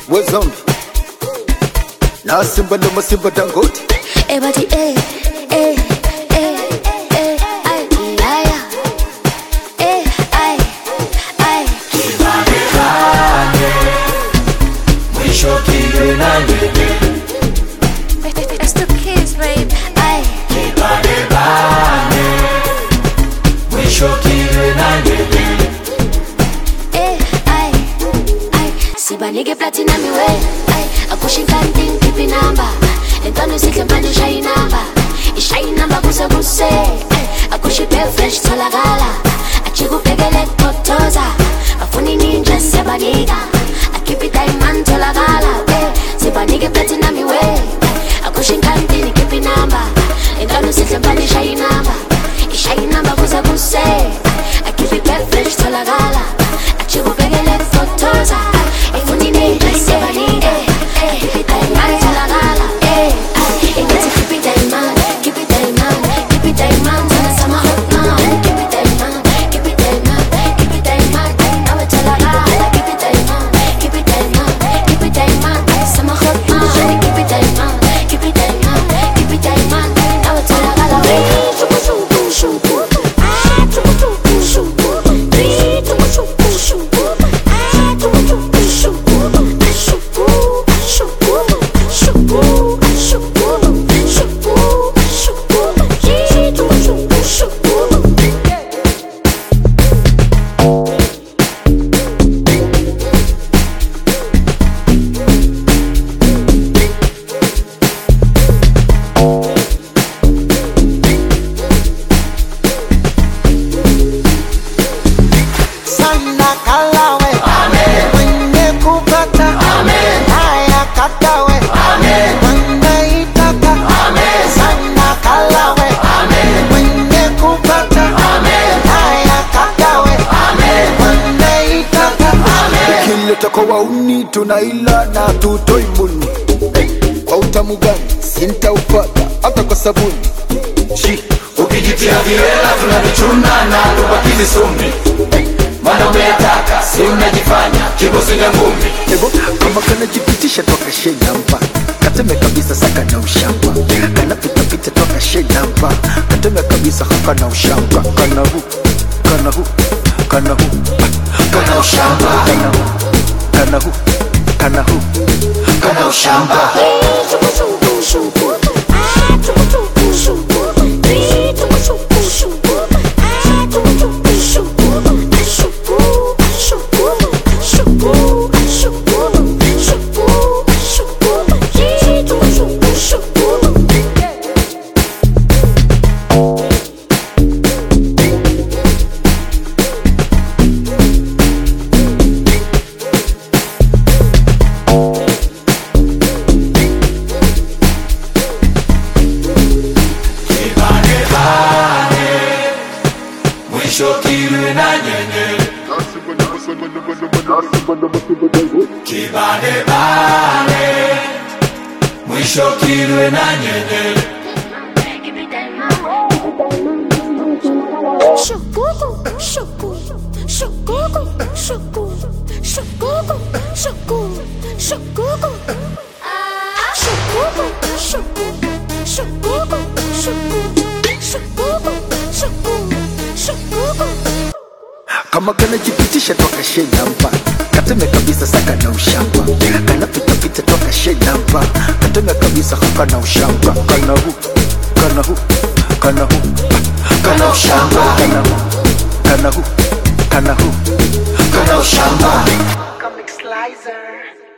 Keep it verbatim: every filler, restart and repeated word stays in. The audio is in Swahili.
we zombie na simba ndo masimba Dangote. Eh bati eh eh eh eh ay laya eh ay ay kibane bane mwisho kile na nene. It's the kids, babe. Ay Kibane bane mwisho kile na nene. eh ay ay sibanike platinum we ay akushinkanting kipi number entano sihle manje shay number ishay number kuse kuse akushipe fresh tholakala achikubhekele kotoza afuni ninja sebanika akipi diamond tholakala sibanike platinum we akushinkanting kipi number entano sihle manje shay number ishay number kuse kuse akipi fresh tholakala achikubhekele kotoza afuni ninja sebanika akipi diamond tholakala keep it diamond, keep it diamond, keep it diamond, sana sama hot man. Keep it diamond, keep it diamond, keep it diamond. Now it's all I keep it diamond, keep it diamond, keep it diamond, sama hot man. Keep it diamond, keep it diamond, keep it diamond. Now it's all I shuku shuku shuku, ah shuku shuku shuku, three shuku shuku shuku, ah shuku shuku shuku, shuku shuku shuku shuku. Kwa wauni tunaila na tutoi muni kwa utamu gani sintaupata hata kwa sabuni Shi ukijitia viwela tunavichuna na tubakizi sumbi. Mana umeyataka si unajifanya kibosi na ngumbi. Ebo kama kana jipitisha toka shenamba kateme kabisa saka na ushamba kana pita pita toka shenamba kateme kabisa haka na ushamba kana hu kana hu kana hu kana ushamba kana hu kana hu kana hu kana ushamba. Shuku shuku shuku, ah shuku shuku shuku, three shuku shuku shuku, ah shuku shuku shuku, shuku shuku shuku shuku shuku shuku, three shuku shuku shuku. Kibane na nyenye. Kibane bane mwisho kilwe na nyenye. Shukuku, shuku, shukuku, shuku, shukuku, shuku, shukuku, shukuku, shuku, shukuku, shuku, shukuku, shuku, shukuku. kama kana jipitisha toka shenamba kateme kabisa saka na ushamba kana pita pita toka shenamba kateme kabisa haka na ushamba kana hu kana hu kana hu kana ushamba kana hu kana hu kana hu kana ushamba. Comic Slicer.